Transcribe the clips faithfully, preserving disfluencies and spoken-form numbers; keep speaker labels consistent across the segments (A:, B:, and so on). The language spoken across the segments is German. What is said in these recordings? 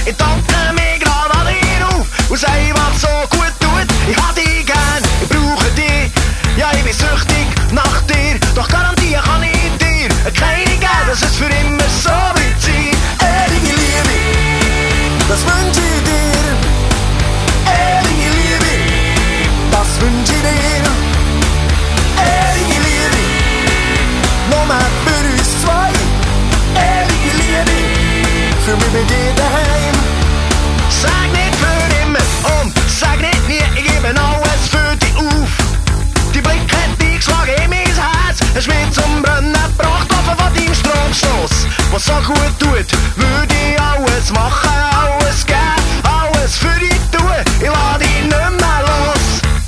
A: Ich tanke mich grad an dir auf und sag, was so gut tut. Ich hab dich gern, ich brauche dich. Ja, ich bin süchtig nach dir. Doch Garantie kann ich dir keine geben, dass es für immer so wird sein. Ewige Liebe, das wünsch ich dir. Ewige Liebe, das wünsch ich dir. Ewige Liebe, nur mehr für uns zwei. Ewige Liebe, für mich bei dir daheim. Sag nicht für immer und sag nicht nie, ich gebe alles für dich auf. Die Blicke hat dich geschlagen in mein Herz, hast mich zum Brennen gebracht, offen von deinem Stromstoss. Was so gut tut, würde ich alles machen, alles geben, alles für dich tun, ich lass dich nicht mehr los.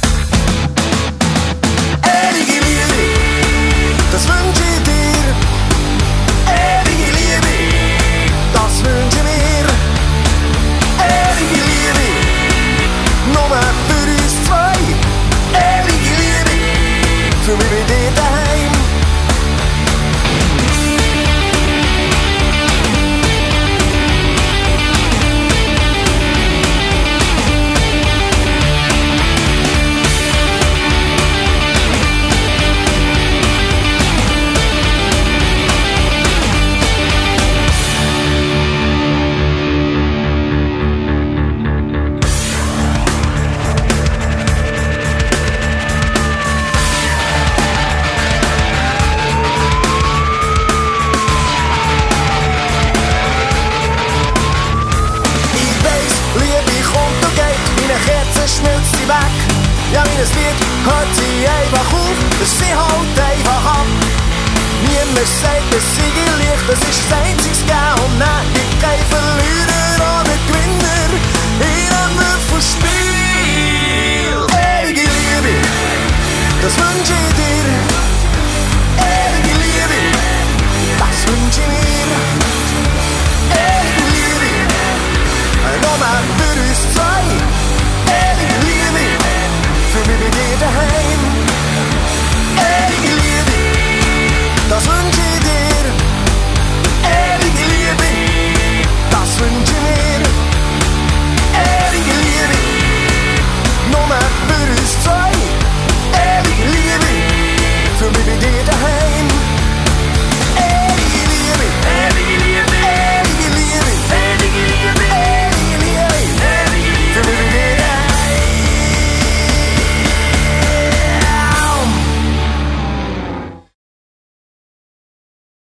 A: Ewige Liebe, das wünsch ich dir. Ewige Liebe, das wünsch ich mir. Ewige Liebe, nur mehr für uns zwei. Ewige Liebe, für mich bei dir daheim. Ja, wie das Lied hört sie einfach auf, sie haut einfach ab. Niemand sagt, es sei leicht, das ist das einzige Gehen und Nein. Gibt kein Verlierer oder Gewinner in einem Würfelspiel. Ewige Liebe, das wünsch ich